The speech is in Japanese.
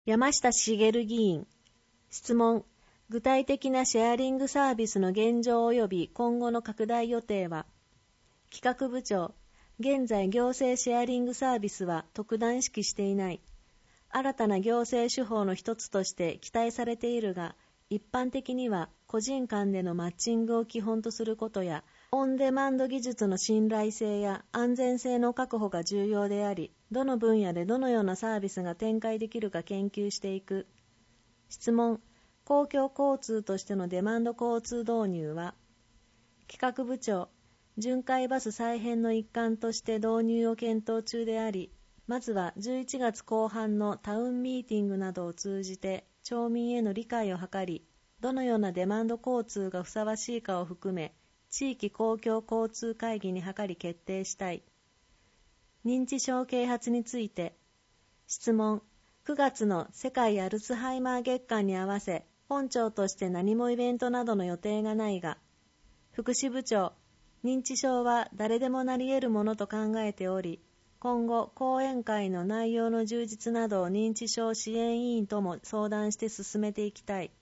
山下茂議員。質問。具体的なシェアリングサービスの現状及び今後の拡大予定は。企画部長。現在行政シェアリングサービスは特段意識していない。新たな行政手法の一つとして期待されているが、一般的には個人間でのマッチングを基本とすることや、オンデマンド技術の信頼性や安全性の確保が重要であり、どの分野でどのようなサービスが展開できるか研究していく。質問。公共交通としてのデマンド交通導入は。企画部長。巡回バス再編の一環として導入を検討中であり、まずは11月後半のタウンミーティングなどを通じて町民への理解を図り、どのようなデマンド交通がふさわしいかを含め、地域公共交通会議に諮り決定したい。認知症啓発について。質問。9月の世界アルツハイマー月間に合わせ、本庁として何もイベントなどの予定がないが、福祉部長。認知症は誰でもなり得るものと考えており、今後講演会の内容の充実などを認知症支援委員とも相談して進めていきたい。